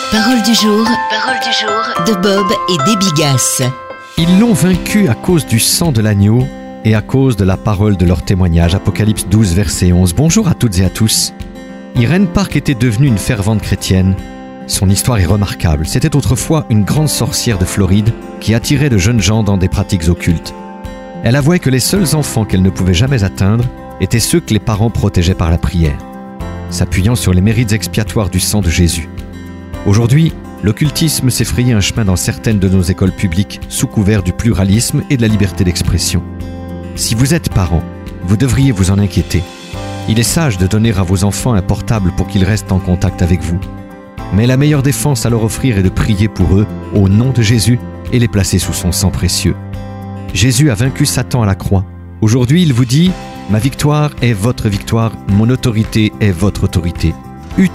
Parole du jour de Bob et Debbie Gass. Ils l'ont vaincu à cause du sang de l'agneau et à cause de la parole de leur témoignage. Apocalypse 12, verset 11. Bonjour à toutes et à tous. Irène Park était devenue une fervente chrétienne. Son histoire est remarquable. C'était autrefois une grande sorcière de Floride qui attirait de jeunes gens dans des pratiques occultes. Elle avouait que les seuls enfants qu'elle ne pouvait jamais atteindre étaient ceux que les parents protégeaient par la prière, s'appuyant sur les mérites expiatoires du sang de Jésus. Aujourd'hui, l'occultisme s'est frayé un chemin dans certaines de nos écoles publiques sous couvert du pluralisme et de la liberté d'expression. Si vous êtes parent, vous devriez vous en inquiéter. Il est sage de donner à vos enfants un portable pour qu'ils restent en contact avec vous. Mais la meilleure défense à leur offrir est de prier pour eux au nom de Jésus et les placer sous son sang précieux. Jésus a vaincu Satan à la croix. Aujourd'hui, il vous dit « Ma victoire est votre victoire, mon autorité est votre autorité. Utilisez-les. »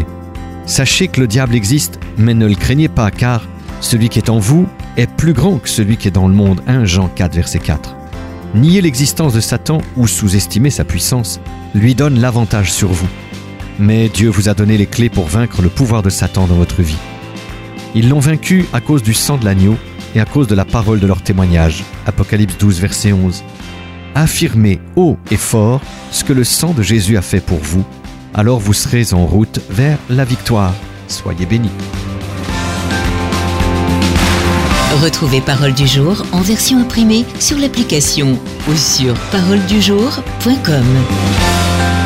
Sachez que le diable existe, mais ne le craignez pas, car celui qui est en vous est plus grand que celui qui est dans le monde. 1 Jean 4, verset 4. Nier l'existence de Satan ou sous-estimer sa puissance lui donne l'avantage sur vous. Mais Dieu vous a donné les clés pour vaincre le pouvoir de Satan dans votre vie. Ils l'ont vaincu à cause du sang de l'agneau et à cause de la parole de leur témoignage. Apocalypse 12, verset 11. Affirmez haut et fort ce que le sang de Jésus a fait pour vous. Alors vous serez en route vers la victoire. Soyez bénis. Retrouvez Parole du jour en version imprimée sur l'application ou sur paroledujour.com.